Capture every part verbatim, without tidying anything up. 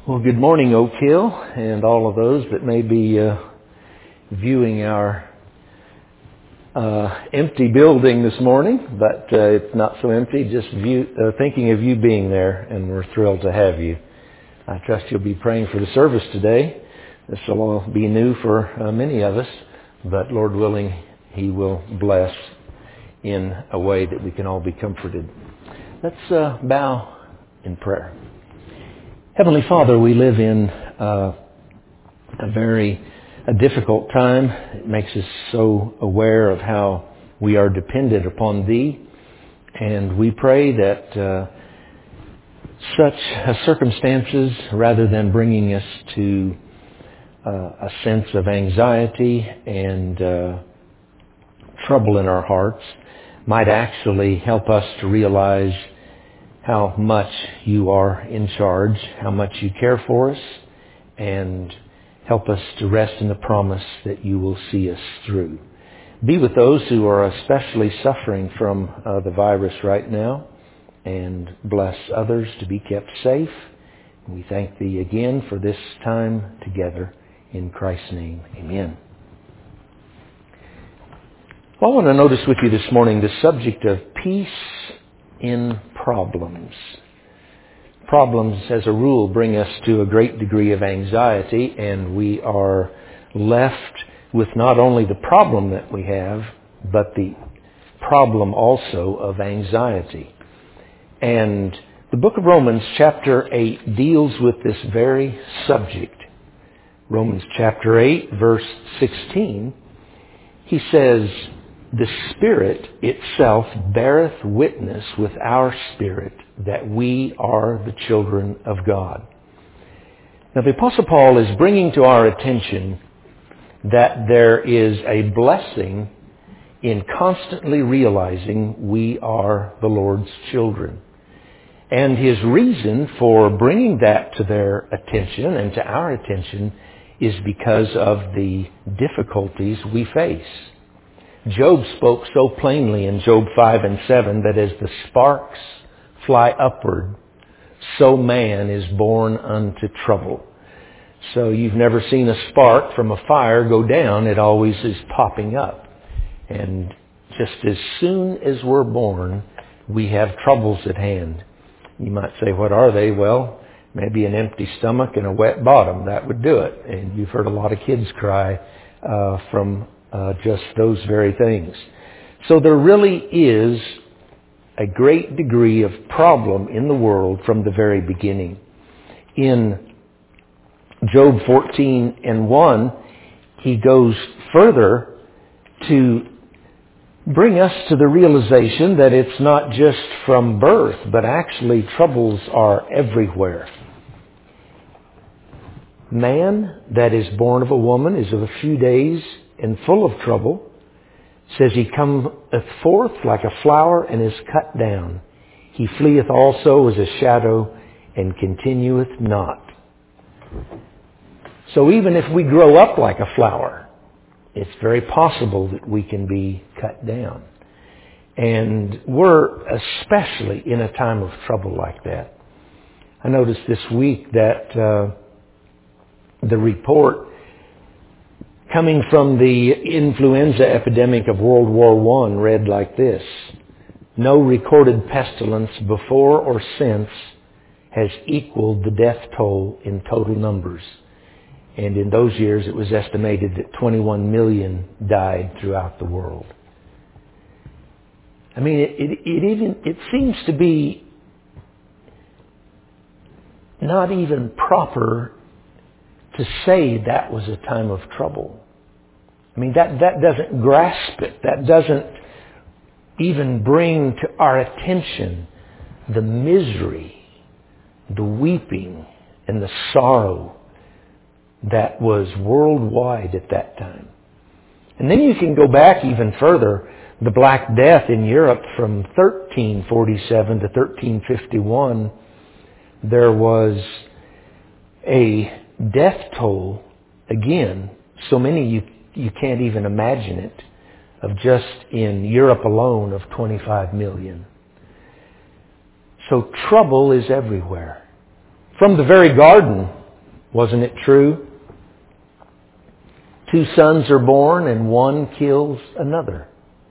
Well, good morning, Oak Hill, and all of those that may be uh, viewing our uh, empty building this morning, but uh, it's not so empty, just view, uh, thinking of you being there, and we're thrilled to have you. I trust you'll be praying for the service today. This will all be new for uh, many of us, but Lord willing, He will bless in a way that we can all be comforted. Let's uh, bow in prayer. Heavenly Father, we live in uh, a very a difficult time. It makes us so aware of how we are dependent upon Thee. And we pray that uh, such uh, circumstances, rather than bringing us to uh, a sense of anxiety and uh, trouble in our hearts, might actually help us to realize how much you are in charge, how much you care for us, and help us to rest in the promise that you will see us through. Be with those who are especially suffering from uh, the virus right now, and bless others to be kept safe. We thank Thee again for this time together. In Christ's name, amen. Well, I want to notice with you this morning the subject of peace in problems. Problems, as a rule, bring us to a great degree of anxiety, and we are left with not only the problem that we have, but the problem also of anxiety. And the book of Romans, chapter eight, deals with this very subject. Romans chapter eight, verse sixteen, he says, "The Spirit itself beareth witness with our spirit that we are the children of God." Now the Apostle Paul is bringing to our attention that there is a blessing in constantly realizing we are the Lord's children. And his reason for bringing that to their attention and to our attention is because of the difficulties we face. Job spoke so plainly in Job five and seven that as the sparks fly upward, so man is born unto trouble. So you've never seen a spark from a fire go down. It always is popping up. And just as soon as we're born, we have troubles at hand. You might say, what are they? Well, maybe an empty stomach and a wet bottom. That would do it. And you've heard a lot of kids cry uh, from Uh, just those very things. So there really is a great degree of problem in the world from the very beginning. In Job fourteen and one, he goes further to bring us to the realization that it's not just from birth, but actually troubles are everywhere. Man that is born of a woman is of a few days and full of trouble. Says he cometh forth like a flower and is cut down. He fleeth also as a shadow and continueth not. So even if we grow up like a flower, it's very possible that we can be cut down. And we're especially in a time of trouble like that. I noticed this week that uh, the report coming from the influenza epidemic of World War One read like this: "No recorded pestilence before or since has equaled the death toll in total numbers." And in those years it was estimated that twenty-one million died throughout the world. I mean, it, it, it even, it seems to be not even proper to say that was a time of trouble. I mean, that, that doesn't grasp it. That doesn't even bring to our attention the misery, the weeping, and the sorrow that was worldwide at that time. And then you can go back even further. The Black Death in Europe from thirteen forty-seven to thirteen fifty-one, there was a death toll, again, so many you you can't even imagine it, of just in Europe alone of twenty-five million. So trouble is everywhere. From the very garden Wasn't it true? Two sons are born and one kills another.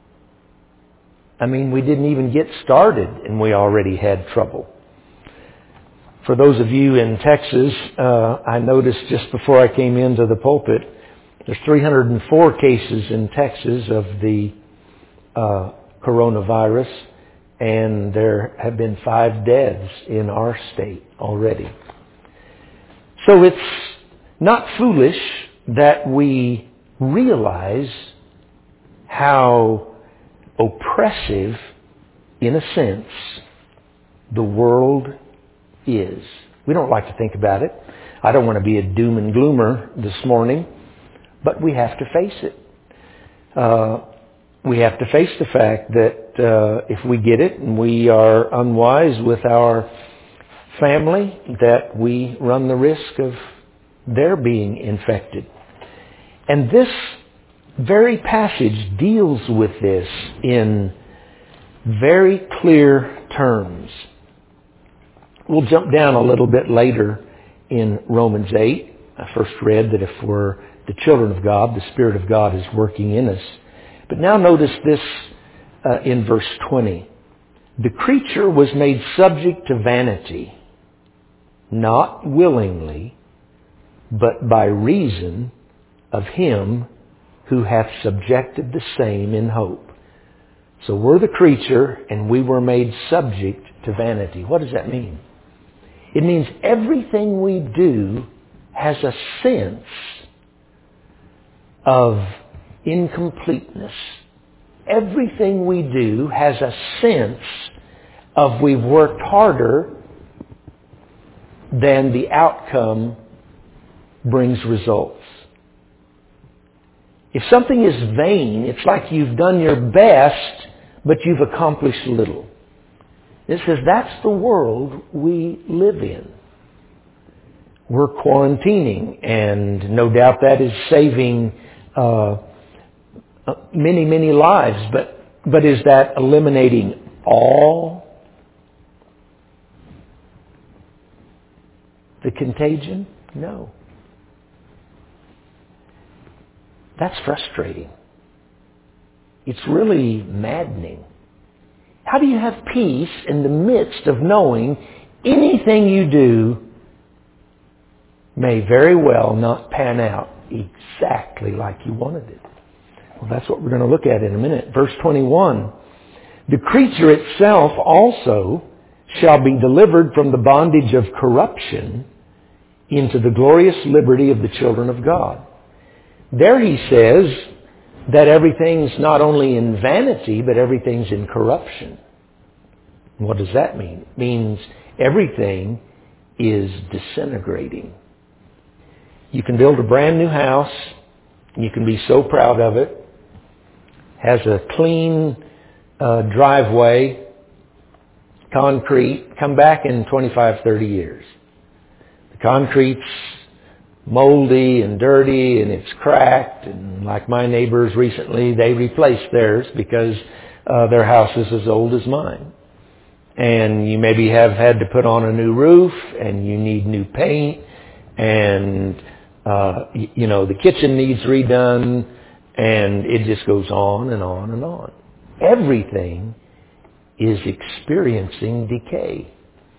I mean, we didn't even get started and we already had trouble. For those of you in Texas, uh, I noticed just before I came into the pulpit, there's three hundred four cases in Texas of the uh, coronavirus, and there have been five deaths in our state already. So it's not foolish that we realize how oppressive, in a sense, the world is. We don't like to think about it. I don't want to be a doom and gloomer this morning, but we have to face it. Uh, we have to face the fact that uh, if we get it and we are unwise with our family, that we run the risk of their being infected. And this very passage deals with this in very clear terms. We'll jump down a little bit later in Romans eight. I first read that if we're the children of God, the Spirit of God is working in us. But now notice this uh, in verse twenty. The creature was made subject to vanity, not willingly, but by reason of Him who hath subjected the same in hope. So we're the creature and we were made subject to vanity. What does that mean? It means everything we do has a sense of incompleteness. Everything we do has a sense of we've worked harder than the outcome brings results. If something is vain, it's like you've done your best, but you've accomplished little. It says that's the world we live in. We're quarantining, and no doubt that is saving uh, many, many lives. But but is that eliminating all the contagion? No. That's frustrating. It's really maddening. How do you have peace in the midst of knowing anything you do may very well not pan out exactly like you wanted it? Well, that's what we're going to look at in a minute. Verse twenty-one. The creature itself also shall be delivered from the bondage of corruption into the glorious liberty of the children of God. There he says that everything's not only in vanity, but everything's in corruption. What does that mean? It means everything is disintegrating. You can build a brand new house, and you can be so proud of it. Has a clean uh, driveway, concrete, come back in twenty-five, thirty years. The concrete's moldy and dirty and it's cracked, and like my neighbors recently, they replaced theirs because uh, their house is as old as mine. And you maybe have had to put on a new roof, and you need new paint, and uh, y- you know the kitchen needs redone, and it just goes on and on and on. Everything is experiencing decay.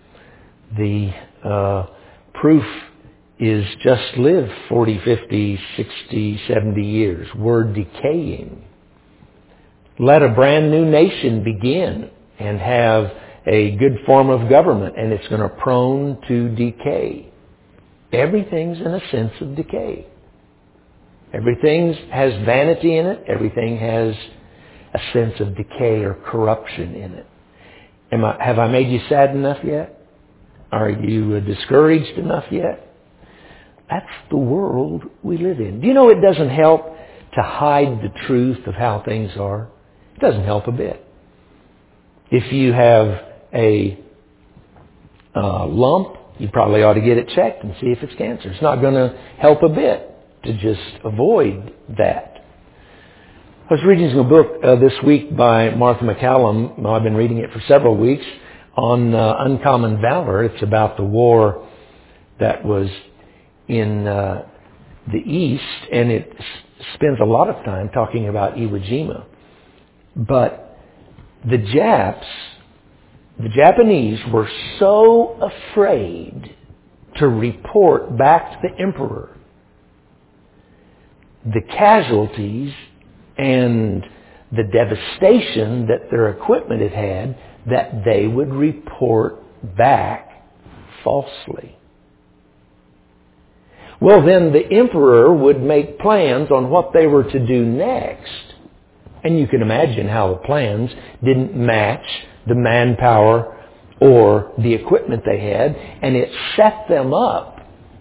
The uh, proof is just live forty, fifty, sixty, seventy years. We're decaying. Let a brand new nation begin and have a good form of government, and it's going to prone to decay. Everything's in a sense of decay. Everything has vanity in it. Everything has a sense of decay or corruption in it. Am I, have I made you sad enough yet? Are you uh, discouraged enough yet? That's the world we live in. Do you know it doesn't help to hide the truth of how things are? It doesn't help a bit. If you have a uh, lump, you probably ought to get it checked and see if it's cancer. It's not going to help a bit to just avoid that. I was reading a book uh, this week by Martha MacCallum. Well, I've been reading it for several weeks on uh, Uncommon Valor. It's about the war that was in uh, the East, and it s- spends a lot of time talking about Iwo Jima. But the Japs, the Japanese were so afraid to report back to the emperor the casualties and the devastation that their equipment had had that they would report back falsely. Well, then the emperor would make plans on what they were to do next. And you can imagine how the plans didn't match the manpower or the equipment they had, and it set them up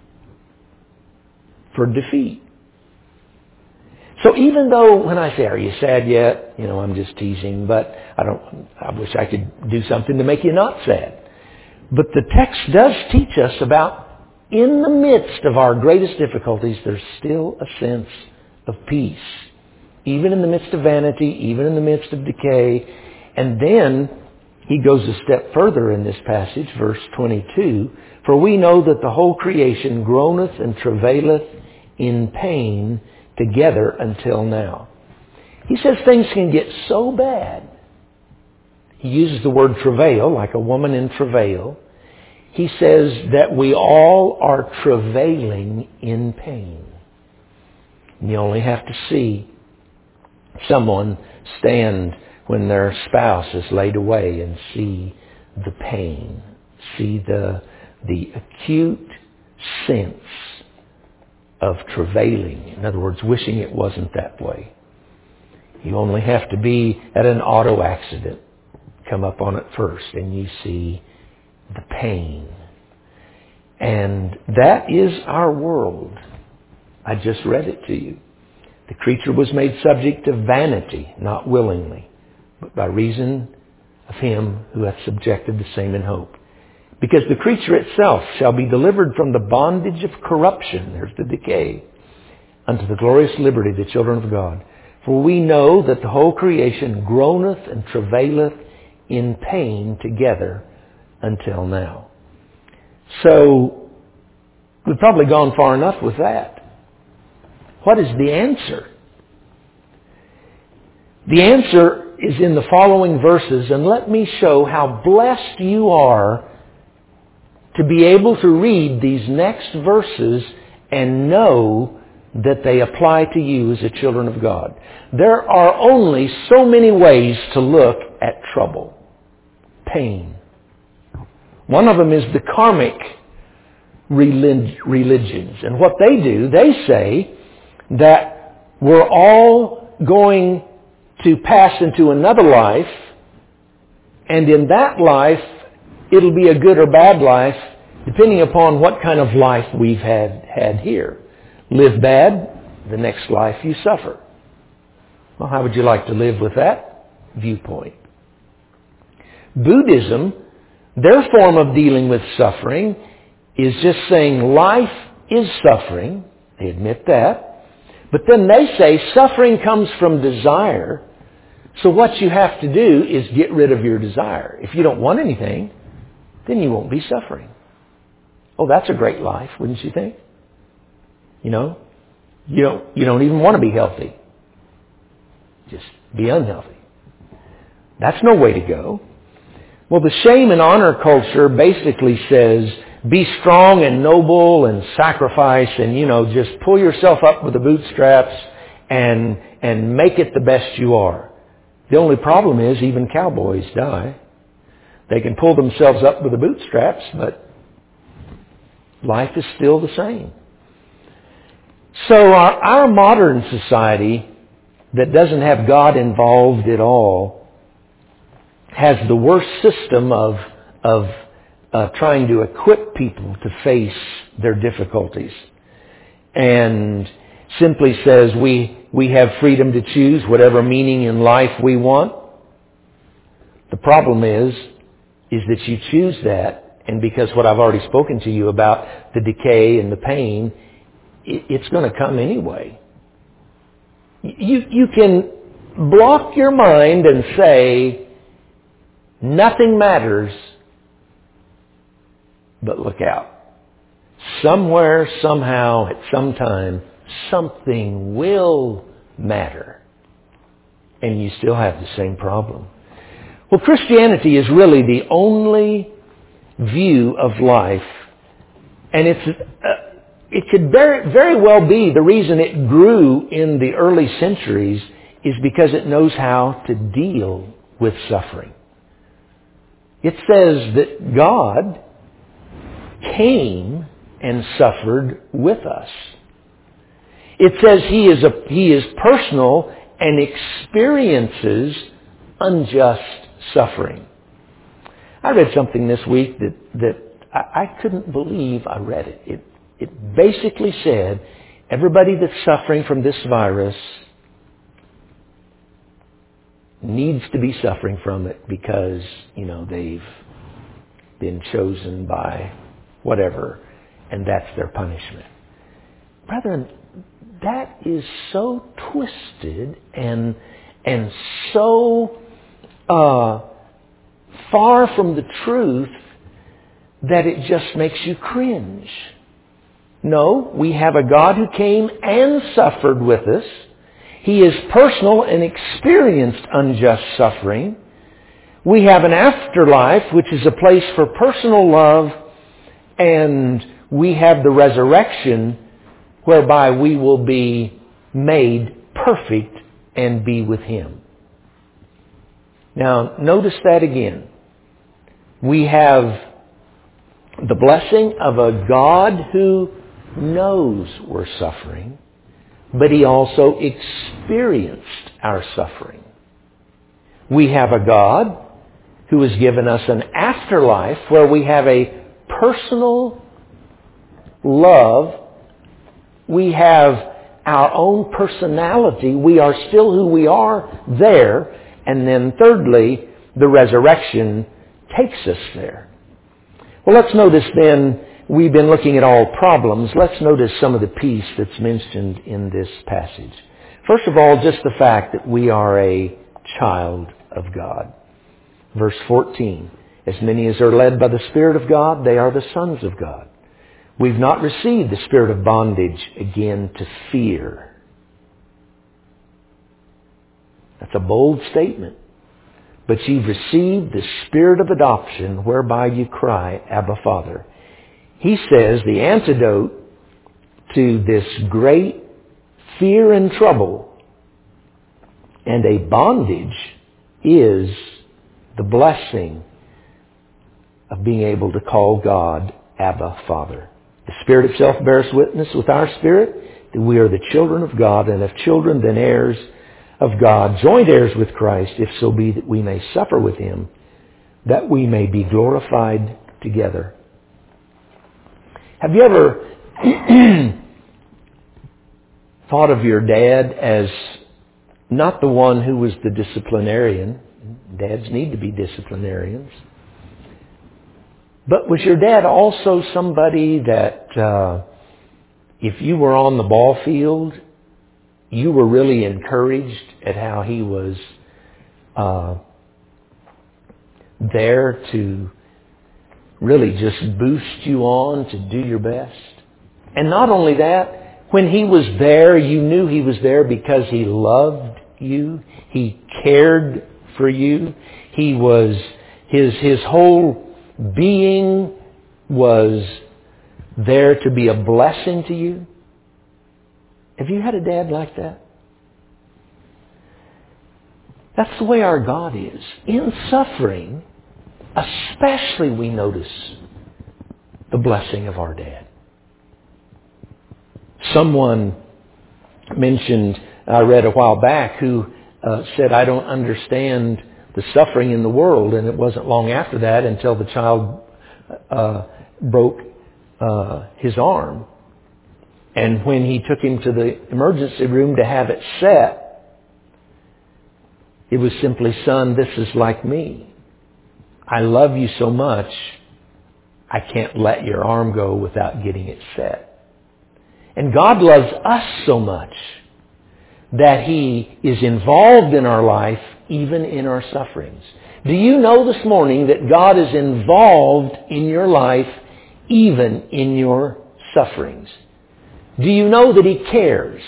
for defeat. So even though when I say, "Are you sad yet?" You know, I'm just teasing, but I don't, I wish I could do something to make you not sad. But the text does teach us about, in the midst of our greatest difficulties, there's still a sense of peace. Even in the midst of vanity, even in the midst of decay. And then he goes a step further in this passage, verse twenty-two. For we know that the whole creation groaneth and travaileth in pain together until now. He says things can get so bad. He uses the word travail, like a woman in travail. He says that we all are travailing in pain. And you only have to see someone stand when their spouse is laid away and see the pain, see the, the acute sense of travailing. In other words, wishing it wasn't that way. You only have to be at an auto accident, come up on it first, and you see the pain. And that is our world. I just read it to you. The creature was made subject to vanity, not willingly, but by reason of him who hath subjected the same in hope. Because the creature itself shall be delivered from the bondage of corruption, there's the decay, unto the glorious liberty of the children of God. For we know that the whole creation groaneth and travaileth in pain together until now. So, we've probably gone far enough with that. What is the answer? The answer is in the following verses, and let me show how blessed you are to be able to read these next verses and know that they apply to you as a children of God. There are only so many ways to look at trouble, pain. One of them is the karmic religions. And what they do, they say that we're all going to pass into another life, and in that life, it'll be a good or bad life, depending upon what kind of life we've had, had here. Live bad, the next life you suffer. Well, how would you like to live with that viewpoint? Buddhism, their form of dealing with suffering is just saying life is suffering. They admit that. But then they say suffering comes from desire. So what you have to do is get rid of your desire. If you don't want anything, then you won't be suffering. Oh, that's a great life, wouldn't you think? You know, you don't, you don't even want to be healthy. Just be unhealthy. That's no way to go. Well, the shame and honor culture basically says be strong and noble and sacrifice and, you know, just pull yourself up with the bootstraps and, and make it the best you are. The only problem is even cowboys die. They can pull themselves up with the bootstraps, but life is still the same. So our, our modern society that doesn't have God involved at all has the worst system of, of uh, trying to equip people to face their difficulties. And simply says we, we have freedom to choose whatever meaning in life we want. The problem is, is that you choose that, and because what I've already spoken to you about, the decay and the pain, it, it's going to come anyway. You, you can block your mind and say, nothing matters, but look out. somewhere, somehow, at some time, something will matter. And you still have the same problem. Well, Christianity is really the only view of life, and it's uh, it could very, very well be the reason it grew in the early centuries is because it knows how to deal with suffering. It says that God came and suffered with us. It says He is a, He is personal and experiences unjust suffering. I read something this week that, that I, I couldn't believe I read it. It it basically said everybody that's suffering from this virus needs to be suffering from it because, you know, they've been chosen by whatever, and that's their punishment. Brethren, that is so twisted and and so uh, far from the truth that it just makes you cringe. No, we have a God who came and suffered with us. He is personal and experienced unjust suffering. We have an afterlife, which is a place for personal love, and we have the resurrection, whereby we will be made perfect and be with Him. Now, notice that again. We have the blessing of a God who knows we're suffering, but He also experienced our suffering. We have a God who has given us an afterlife where we have a personal love. We have our own personality. We are still who we are there. And then thirdly, the resurrection takes us there. Well, let's notice then, we've been looking at all problems. Let's notice some of the peace that's mentioned in this passage. First of all, just the fact that we are a child of God. Verse fourteen, as many as are led by the Spirit of God, they are the sons of God. We've not received the spirit of bondage again to fear. That's a bold statement. But you've received the spirit of adoption whereby you cry, Abba, Father. He says the antidote to this great fear and trouble and a bondage is the blessing of being able to call God Abba, Father. The Spirit itself bears witness with our spirit that we are the children of God, and if children, then heirs of God, joint heirs with Christ, if so be that we may suffer with Him, that we may be glorified together. Have you ever thought of your dad as not the one who was the disciplinarian? Dads need to be disciplinarians. But was your dad also somebody that uh, if you were on the ball field, you were really encouraged at how he was uh, there to really just boost you on to do your best? And not only that, when he was there, you knew he was there because he loved you. He cared for you. He was, his, his whole being was there to be a blessing to you. Have you had a dad like that? That's the way our God is. In suffering, especially we notice the blessing of our dad. Someone mentioned, I read a while back, who uh, said, I don't understand the suffering in the world. And it wasn't long after that until the child uh, broke uh, his arm. And when he took him to the emergency room to have it set, it was simply, son, this is like me. I love you so much, I can't let your arm go without getting it set. And God loves us so much that He is involved in our life, even in our sufferings. Do you know this morning that God is involved in your life, even in your sufferings? Do you know that He cares?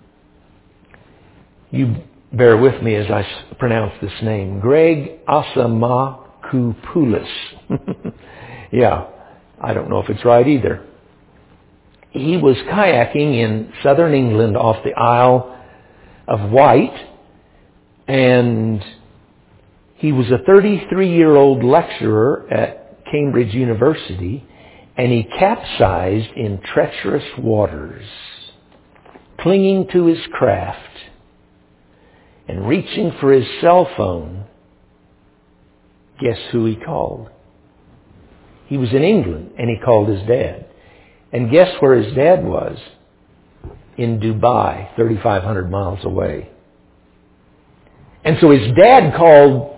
You bear with me as I pronounce this name. Greg Asamakupoulos. Yeah, I don't know if it's right either. He was kayaking in southern England off the Isle of Wight, and he was a thirty-three-year-old lecturer at Cambridge University, and he capsized in treacherous waters, clinging to his craft and reaching for his cell phone. Guess who he called? He was in England, and he called his dad. And guess where his dad was? In Dubai, thirty-five hundred miles away. And so his dad called,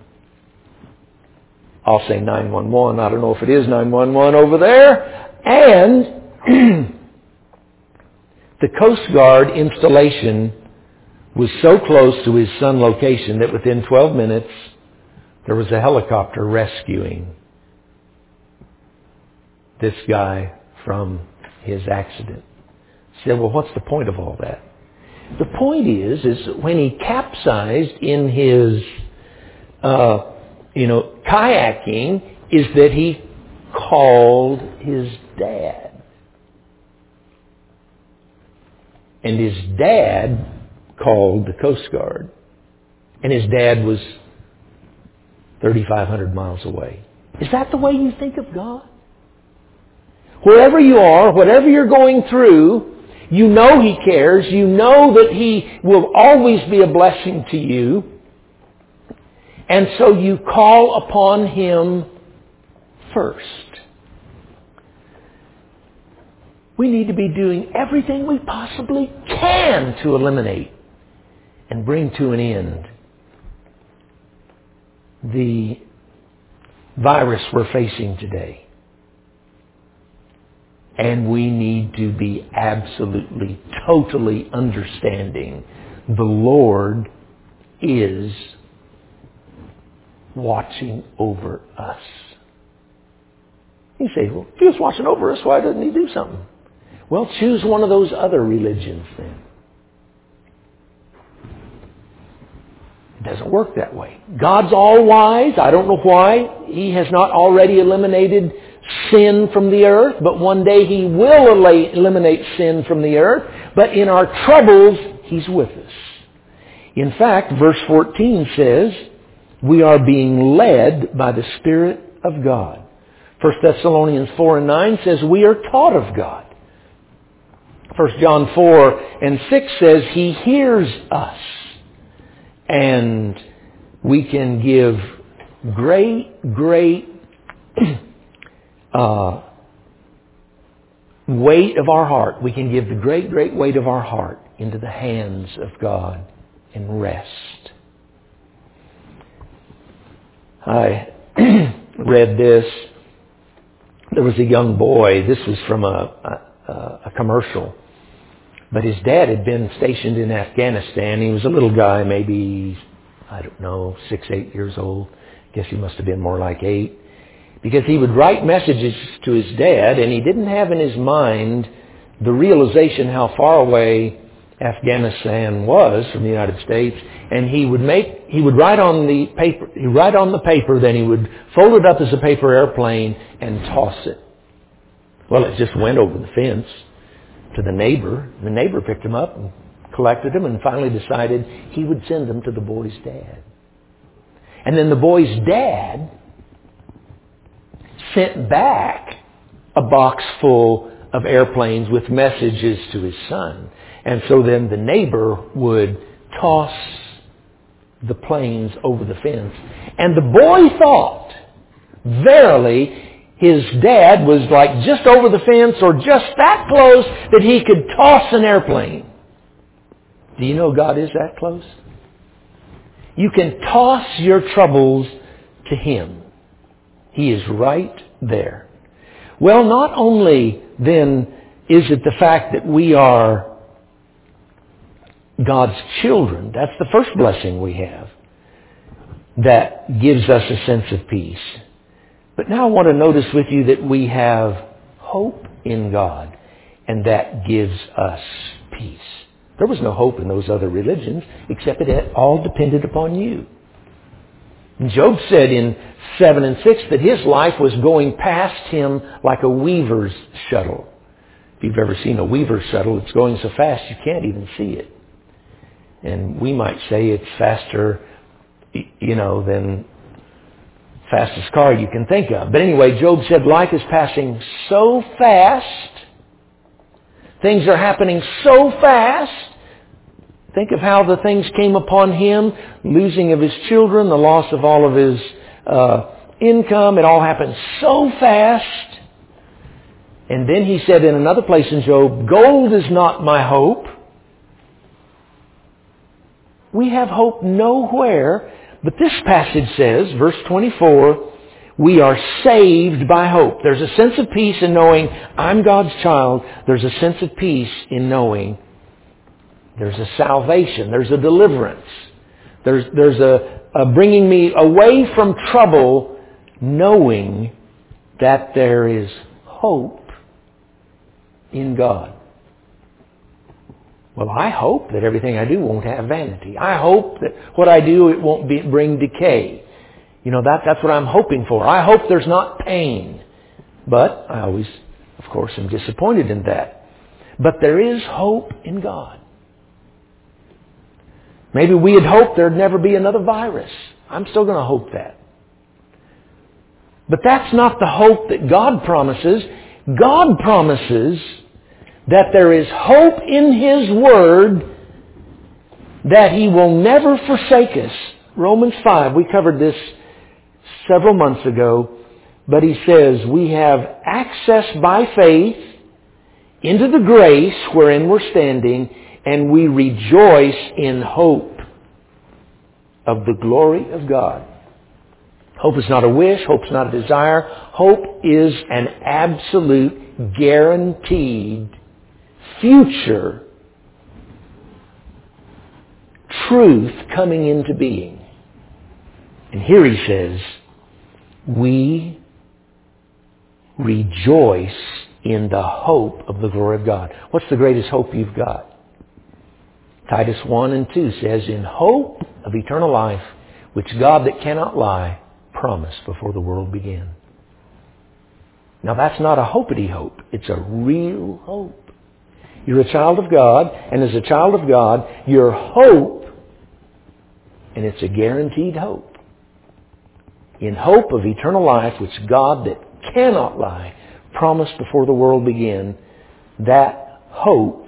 I'll say nine one one. I don't know if it is nine one one over there. And the Coast Guard installation was so close to his son's location that within twelve minutes, there was a helicopter rescuing this guy from his accident. You say, well, what's the point of all that? The point is, is when he capsized in his, uh, you know, kayaking, is that he called his dad. And his dad called the Coast Guard. And his dad was thirty-five hundred miles away. Is that the way you think of God? Wherever you are, whatever you're going through, you know He cares. You know that He will always be a blessing to you. And so you call upon Him first. We need to be doing everything we possibly can to eliminate and bring to an end the virus we're facing today. And we need to be absolutely, totally understanding the Lord is watching over us. You say, well, if He was watching over us, why doesn't He do something? Well, choose one of those other religions then. It doesn't work that way. God's all-wise. I don't know why He has not already eliminated sin from the earth, but one day He will eliminate sin from the earth. But in our troubles, He's with us. In fact, verse fourteen says, we are being led by the Spirit of God. First Thessalonians four and nine says, we are taught of God. First John four and six says, He hears us. And we can give great, great uh, weight of our heart. We can give the great, great weight of our heart into the hands of God and rest. I read this. There was a young boy. This was from a, a, a commercial. But his dad had been stationed in Afghanistan. He was a little guy, maybe, I don't know, six, eight years old. Guess he must have been more like eight. Because he would write messages to his dad, and he didn't have in his mind the realization how far away Afghanistan was from the United States. And he would make, he would write on the paper, he'd write on the paper, then he would fold it up as a paper airplane and toss it. Well, it just went over the fence to the neighbor. The neighbor picked him up and collected him and finally decided he would send them to the boy's dad. And then the boy's dad sent back a box full of airplanes with messages to his son. And so then the neighbor would toss the planes over the fence. And the boy thought, verily, his dad was like just over the fence or just that close that he could toss an airplane. Do you know God is that close? You can toss your troubles to Him. He is right there. Well, not only then is it the fact that we are God's children, that's the first blessing we have, that gives us a sense of peace. But now I want to notice with you that we have hope in God. And that gives us peace. There was no hope in those other religions, except it all depended upon you. And Job said in seven and six that his life was going past him like a weaver's shuttle. If you've ever seen a weaver's shuttle, it's going so fast you can't even see it. And we might say it's faster, you know, than fastest car you can think of. But anyway, Job said life is passing so fast. Things are happening so fast. Think of how the things came upon him, losing of his children, the loss of all of his uh, income. It all happened so fast. And then he said in another place in Job, gold is not my hope. We have hope nowhere. But this passage says, verse twenty-four, we are saved by hope. There's a sense of peace in knowing I'm God's child. There's a sense of peace in knowing there's a salvation. There's a deliverance. There's, there's a, a bringing me away from trouble, knowing that there is hope in God. Well, I hope that everything I do won't have vanity. I hope that what I do, it won't be, bring decay. You know, that, that's what I'm hoping for. I hope there's not pain. But I always, of course, am disappointed in that. But there is hope in God. Maybe we had hoped there'd never be another virus. I'm still going to hope that. But that's not the hope that God promises. God promises that there is hope in His Word, that He will never forsake us. Romans five, we covered this several months ago, but he says we have access by faith into the grace wherein we're standing, and we rejoice in hope of the glory of God. Hope is not a wish. Hope is not a desire. Hope is an absolute, guaranteed, future truth coming into being. And here he says, we rejoice in the hope of the glory of God. What's the greatest hope you've got? Titus one and two says, in hope of eternal life, which God that cannot lie promised before the world began. Now that's not a hopity hope. It's a real hope. You're a child of God, and as a child of God, your hope, and it's a guaranteed hope, in hope of eternal life, which God that cannot lie promised before the world began. That hope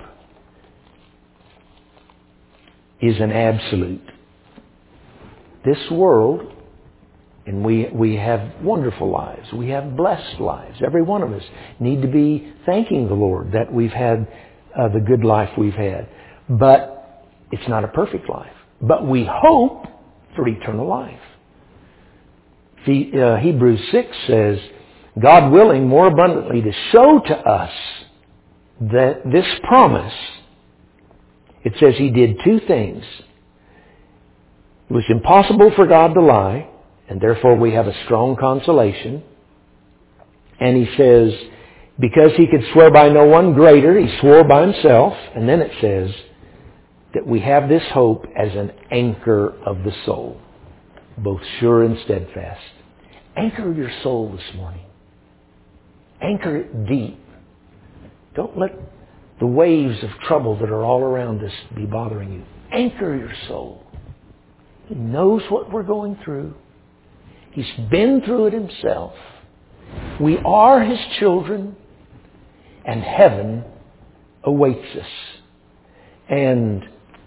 is an absolute. This world, and we we have wonderful lives. We have blessed lives. Every one of us need to be thanking the Lord that we've had uh, the good life we've had. But it's not a perfect life. But we hope for eternal life. The, uh, Hebrews six says, God willing more abundantly to show to us that this promise, it says He did two things. It was impossible for God to lie, and therefore we have a strong consolation. And He says, because He could swear by no one greater, He swore by Himself. And then it says that we have this hope as an anchor of the soul, both sure and steadfast. Anchor your soul this morning. Anchor it deep. Don't let the waves of trouble that are all around us be bothering you. Anchor your soul. He knows what we're going through. He's been through it Himself. We are His children, and heaven awaits us. And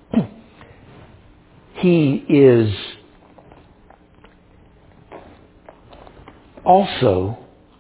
He is also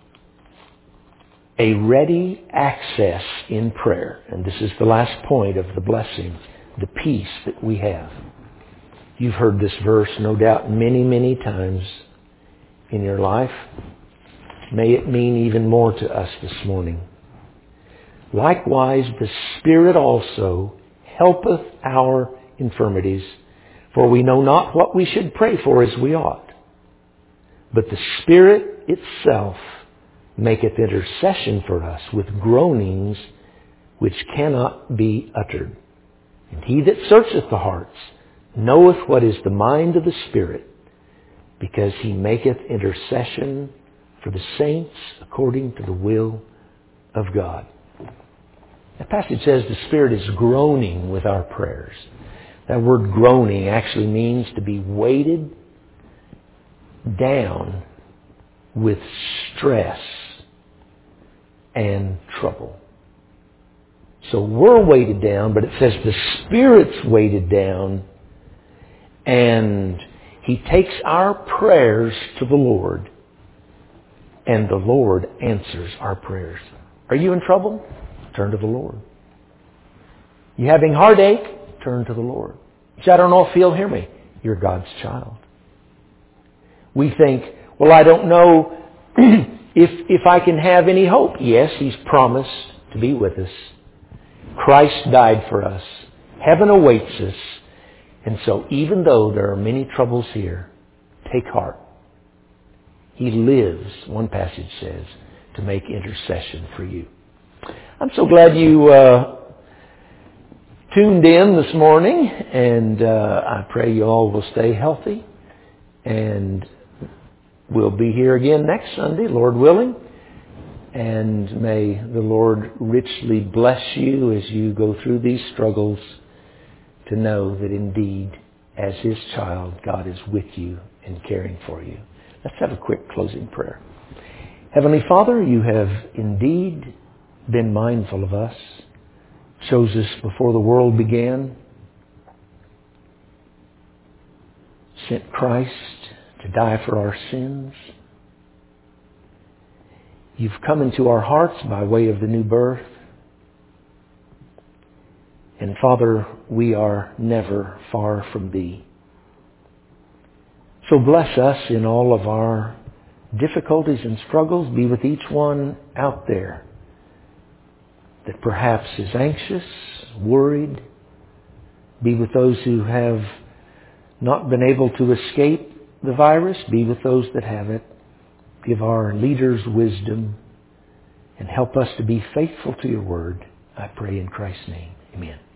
a ready access in prayer. And this is the last point of the blessing, the peace that we have. You've heard this verse, no doubt, many, many times in your life. May it mean even more to us this morning. Likewise, the Spirit also helpeth our infirmities, for we know not what we should pray for as we ought. But the Spirit itself maketh intercession for us with groanings which cannot be uttered. And he that searcheth the hearts knoweth what is the mind of the Spirit, because he maketh intercession for the saints according to the will of God. That passage says the Spirit is groaning with our prayers. That word groaning actually means to be weighted down with stress and trouble. So we're weighted down, but it says the Spirit's weighted down, and He takes our prayers to the Lord, and the Lord answers our prayers. Are you in trouble? Turn to the Lord. You having heartache? Turn to the Lord. You say, I don't know if He'll hear me. You're God's child. We think, well, I don't know if if I can have any hope. Yes, He's promised to be with us. Christ died for us. Heaven awaits us. And so even though there are many troubles here, take heart. He lives, one passage says, to make intercession for you. I'm so glad you uh, tuned in this morning, and uh, I pray you all will stay healthy. And we'll be here again next Sunday, Lord willing. And may the Lord richly bless you as you go through these struggles, to know that indeed, as His child, God is with you and caring for you. Let's have a quick closing prayer. Heavenly Father, you have indeed been mindful of us, chose us before the world began, sent Christ to die for our sins. You've come into our hearts by way of the new birth. And Father, we are never far from Thee. So bless us in all of our difficulties and struggles. Be with each one out there that perhaps is anxious, worried. Be with those who have not been able to escape the virus. Be with those that have it. Give our leaders wisdom and help us to be faithful to Your Word. I pray in Christ's name. Amen.